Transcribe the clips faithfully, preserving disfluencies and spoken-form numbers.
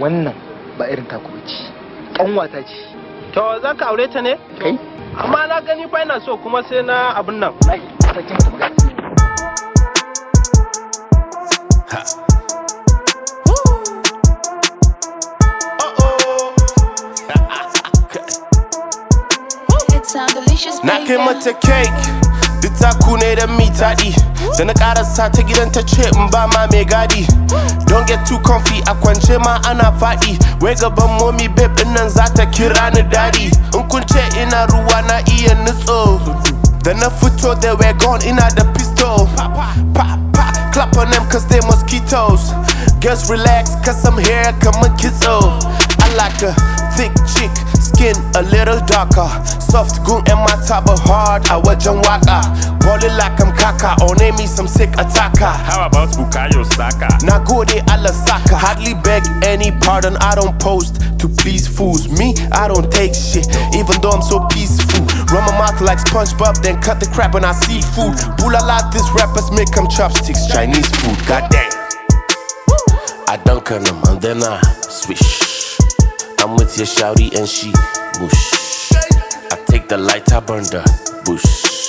wannan ba irin taku bace. Kanwata ce. To za ka aure ta ne? Kai? Amma na gani fa ina so kuma sai na abun nan. Ai, sakin ta magana. Na kai mata cake, duk taku ne da mi taɗi. Da na ƙarasa ta gidan ta ce in ba ma mai gadi. Don't get too comfy, a kwance ma ana faɗi. Wai gaban momi babe ɗin nan za ta kira ni daddy. In kun ce ina ruwa na iya nutso. Da na fito they were gone, ina da pistol. Pa, pa, pa, clap on them cause they mosquitoes. Girls relax cause I'm here, come on kitso. I like a thick chick, skin a little darker. Soft goon and my top but hard, I wajan waka. Ballin' like I'm Kaka, or name me some sick attacker. How about Bukayo Saka? Na gode ala saka. Hardly beg any pardon, I don't post to please fools. Me, I don't take shit, even though I'm so peaceful. Run my mouth like SpongeBob, then cut the crap when I see food. Boolala, these rappers make them chopsticks, Chinese food, goddamn. I dunk on them and then I swish. I'm with your shawty and she bush. I take the light, I burn the bush.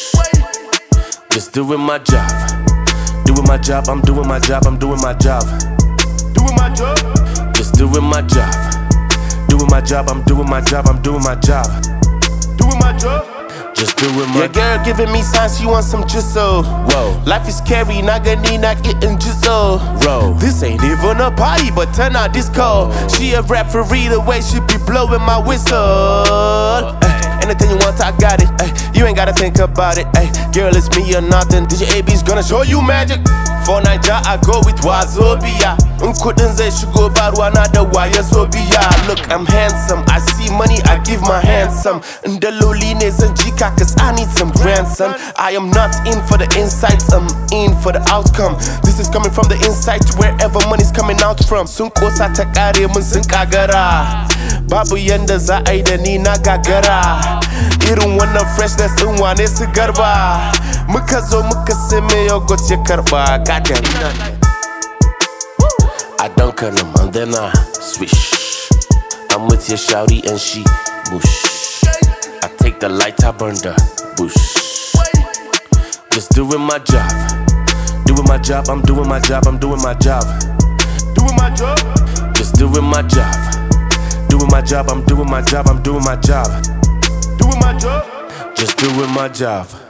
Just doing my job. Doing my job, I'm doing my job, I'm doing my job. Doing my job. Just doing my job. Doing my job, I'm doing my job, I'm doing my job. Doing my job. Just doing my Your girl giving me signs, she wants some jizzle. Whoa. Life is scary, not gonna not getting jizzle. Whoa. This ain't even a party, but turn out disco. She a referee, the way she be blowing my whistle. Ay, anything you want, I got it. Ay, you ain't gotta think about it. Ay, girl, it's me or nothing. D J A B's gonna show you magic. For Niger, I go with Wazobia. Nkudin zai shigo barwa na da waya Zobia. Look, I'm handsome. I see money, I give my handsome. Ndaloli ne zan jika cause I need some grandson. I am not in for the insights, I'm in for the outcome. This is coming from the inside to wherever money's coming out from. Sun kosa ta kare mun sun kagara. Babu yanda za a yi da ni na gagara. Irin wannan freshness din wane su garba. Muka zo muka sai me yogurt ya karba. Goddamn. I dunk on them and then I swish. I'm with your shawty and she bush. I take the light, I burn the bush. Just doing my job. Doing my job, I'm doing my job, I'm doing my job. Doing my job. Just doing my job. Doing my job, I'm doing my job, I'm doing my job. Doing my job. Just doing my job.